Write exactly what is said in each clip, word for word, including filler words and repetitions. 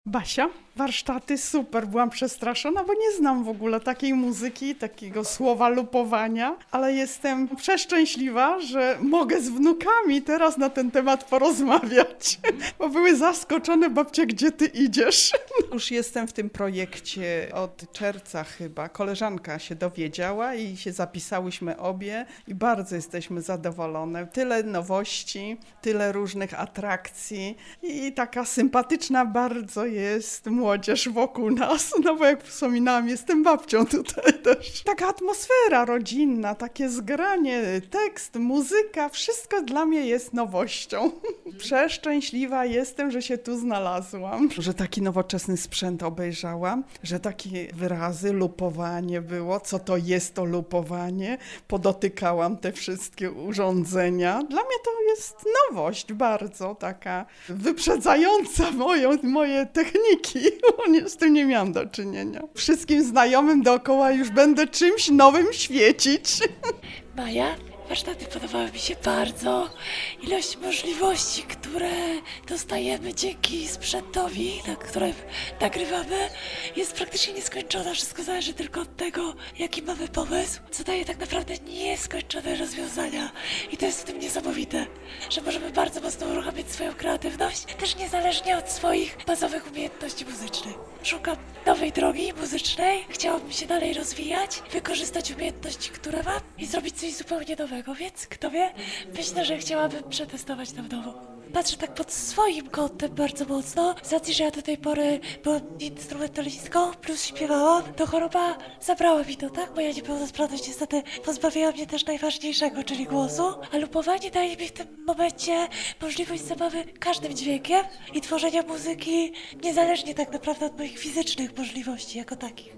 Basia, warsztaty super, byłam przestraszona, bo nie znam w ogóle takiej muzyki, takiego słowa lupowania, ale jestem przeszczęśliwa, że mogę z wnukami teraz na ten temat porozmawiać, bo były zaskoczone: babcia, gdzie ty idziesz? Już jestem w tym projekcie od czerwca chyba, koleżanka się dowiedziała i się zapisałyśmy obie i bardzo jesteśmy zadowolone. Tyle nowości, tyle różnych atrakcji i taka sympatyczna bardzo jest młodzież wokół nas, no bo jak wspominałam, jestem babcią tutaj też. Taka atmosfera rodzinna, takie zgranie, tekst, muzyka, wszystko dla mnie jest nowością. Przeszczęśliwa jestem, że się tu znalazłam, że taki nowoczesny sprzęt obejrzałam, że takie wyrazy, lupowanie było, co to jest to lupowanie, podotykałam te wszystkie urządzenia. Dla mnie to jest nowość bardzo taka wyprzedzająca moją, moje techniki, bo nie, z tym nie miałam do czynienia. Wszystkim znajomym dookoła już będę czymś nowym świecić. Maja, warsztaty podobały mi się bardzo. Ilość możliwości, które dostajemy dzięki sprzętowi, na którym nagrywamy, jest praktycznie nieskończona. Wszystko zależy tylko od tego, jaki mamy pomysł, co daje tak naprawdę nieskończone rozwiązania. I to jest w tym niesamowite, że możemy bardzo mocno uruchamiać swoją kreatywność, też niezależnie od swoich bazowych umiejętności muzycznych. Szukam nowej drogi muzycznej, chciałabym się dalej rozwijać, wykorzystać umiejętności, które mam i zrobić coś zupełnie nowego, więc kto wie, myślę, że chciałabym przetestować to w domu. Patrzę tak pod swoim kątem bardzo mocno, z racji, że ja do tej pory byłam instrumentalistką, plus śpiewałam, to choroba zabrała mi to, tak? Moja niepełnosprawność niestety pozbawiła mnie też najważniejszego, czyli głosu, a lupowanie daje mi w tym momencie możliwość zabawy każdym dźwiękiem i tworzenia muzyki niezależnie tak naprawdę od moich fizycznych możliwości jako takich.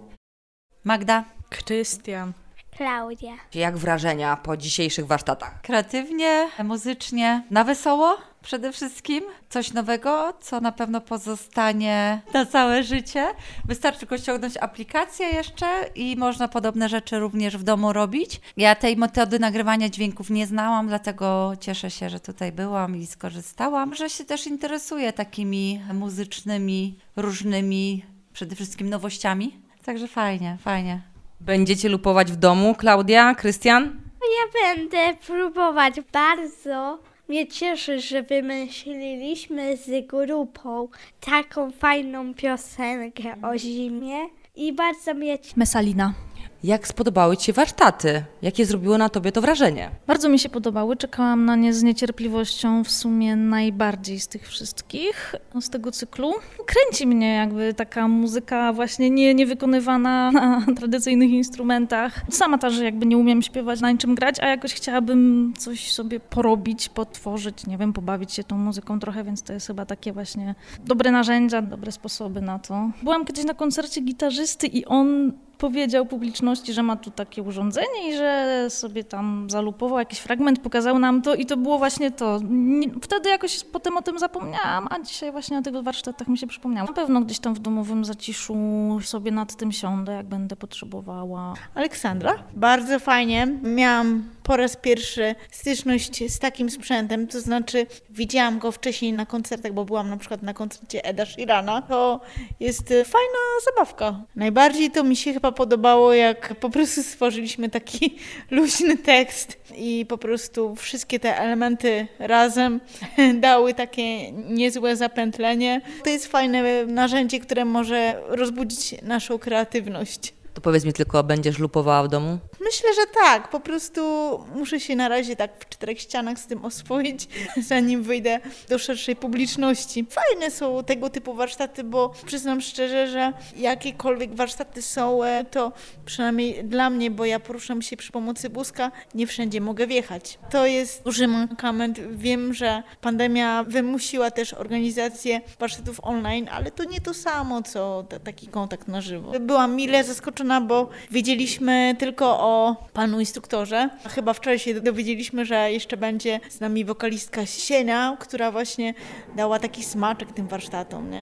Magda. Krystian. Klaudia. Jak wrażenia po dzisiejszych warsztatach? Kreatywnie, muzycznie, na wesoło przede wszystkim. Coś nowego, co na pewno pozostanie na całe życie. Wystarczy tylko ściągnąć aplikację jeszcze i można podobne rzeczy również w domu robić. Ja tej metody nagrywania dźwięków nie znałam, dlatego cieszę się, że tutaj byłam i skorzystałam, że się też interesuję takimi muzycznymi, różnymi, przede wszystkim nowościami. Także fajnie, fajnie. Będziecie lupować w domu, Klaudia, Krystian? Ja będę próbować bardzo. Mnie cieszy, że wymyśliliśmy z grupą taką fajną piosenkę o zimie i bardzo mnie cieszy. Messalina. Jak spodobały Ci się warsztaty? Jakie zrobiło na Tobie to wrażenie? Bardzo mi się podobały, czekałam na nie z niecierpliwością w sumie najbardziej z tych wszystkich, z tego cyklu. Kręci mnie jakby taka muzyka właśnie nie, nie wykonywana na tradycyjnych instrumentach. Sama też jakby nie umiem śpiewać, na niczym grać, a jakoś chciałabym coś sobie porobić, potworzyć, nie wiem, pobawić się tą muzyką trochę, więc to jest chyba takie właśnie dobre narzędzia, dobre sposoby na to. Byłam kiedyś na koncercie gitarzysty i on powiedział publiczności, że ma tu takie urządzenie i że sobie tam zalupował jakiś fragment, pokazał nam to i to było właśnie to. Wtedy jakoś potem o tym zapomniałam, a dzisiaj właśnie na tych warsztatach mi się przypomniało. Na pewno gdzieś tam w domowym zaciszu sobie nad tym siądę, jak będę potrzebowała. Aleksandra? Bardzo fajnie. Miałam po raz pierwszy styczność z takim sprzętem, to znaczy widziałam go wcześniej na koncertach, bo byłam na przykład na koncercie Eda Sheerana. To jest fajna zabawka. Najbardziej to mi się chyba podobało, jak po prostu stworzyliśmy taki luźny tekst i po prostu wszystkie te elementy razem dały takie niezłe zapętlenie. To jest fajne narzędzie, które może rozbudzić naszą kreatywność. To powiedz mi tylko, będziesz lupowała w domu? Myślę, że tak. Po prostu muszę się na razie tak w czterech ścianach z tym oswoić, zanim wyjdę do szerszej publiczności. Fajne są tego typu warsztaty, bo przyznam szczerze, że jakiekolwiek warsztaty są, to przynajmniej dla mnie, bo ja poruszam się przy pomocy wózka, nie wszędzie mogę wjechać. To jest duży mankament. Wiem, że pandemia wymusiła też organizację warsztatów online, ale to nie to samo, co t- taki kontakt na żywo. Byłam mile zaskoczona, bo wiedzieliśmy tylko o panu instruktorze. Chyba wczoraj się dowiedzieliśmy, że jeszcze będzie z nami wokalistka Sienia, która właśnie dała taki smaczek tym warsztatom, nie?